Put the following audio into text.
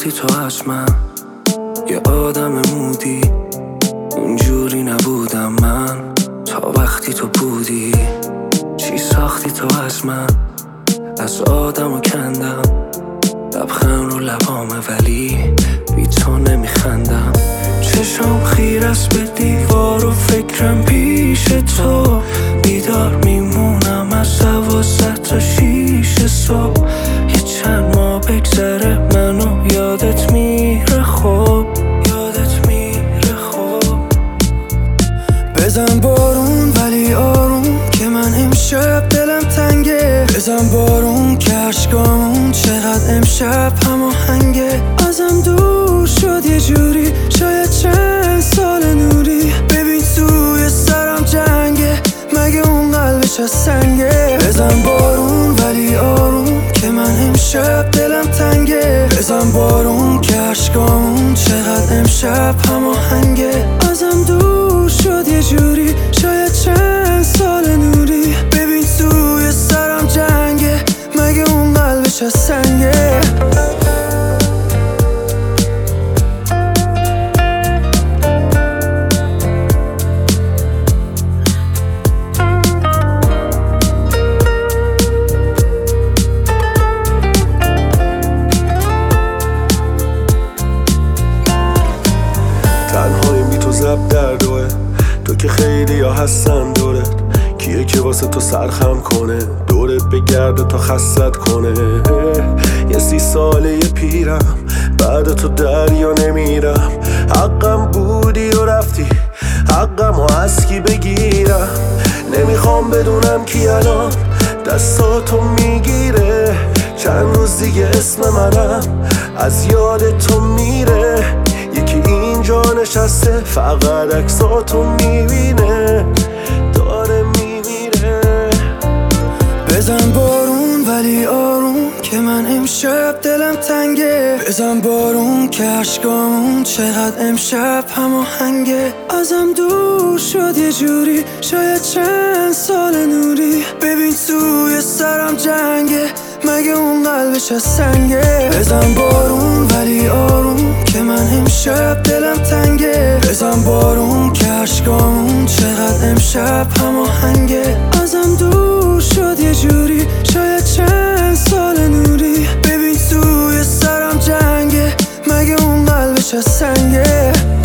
وقتی تو از من یه آدم مودی، اونجوری نبودم من تا وقتی تو بودی. چی ساختی تو از من؟ از آدمو کندم، لبخند رو لبامه ولی بی تو نمیخندم. چشم خیر است به دیوار و فکرم پیش تو، بیدار میمونم از 12 تا 6 صبح. یه چند ماه بگذره منو یادت میره خوب، یادت میره خوب. بزن بارون ولی آروم که من امشب دلم تنگه. بزن بارون که عشقامون چقدر امشب هماهنگه. ازم دور شد یه جوری، شاید چند سال نوری. ببین توی سرم جنگه، مگه اون قلبش از سنگه. بزن بارون ولی آروم که من امشب دلم تنگه. بزن بارون که عشقامون چقدر امشب هماهنگه. ازم دور شد یه جوری، شاید چند سال نوری. ببین توی سرم جنگه، مگه اون قلبش از سنگه. تنهایی بی تو زب در دوه، تو که خیلی ها هستن دورت. کیه که واسه تو سرخم کنه، دورت بگرده تا خستت کنه. یه 30 ساله پیرم، بعد تو دریا نمیرم. حقم بودی و رفتی، حقم و از کی بگیرم. نمیخوام بدونم کی الان دستاتو میگیره. چند روز دیگه اسم منم از یاد تو میره. یکی اینجا نشسته فقط عکساتو میبینه، داره میمیره. بزن بارون ولی آروم که من امشب دلم تنگه. بزن بارون که عشقامون چقدر امشب هماهنگه. ازم دور شد یه جوری، شاید چند سال نوری. ببین توی سرم جنگه، مگه اون قلبش از سنگه. بزن بارون ولی آروم که من امشب دلم تنگه. بزن بارون که عشقامون چقدر امشب هماهنگه. ازم دور شد یه جوری، شاید چند سال نوری. ببین توی سرم جنگه، مگه اون قلبش از سنگه.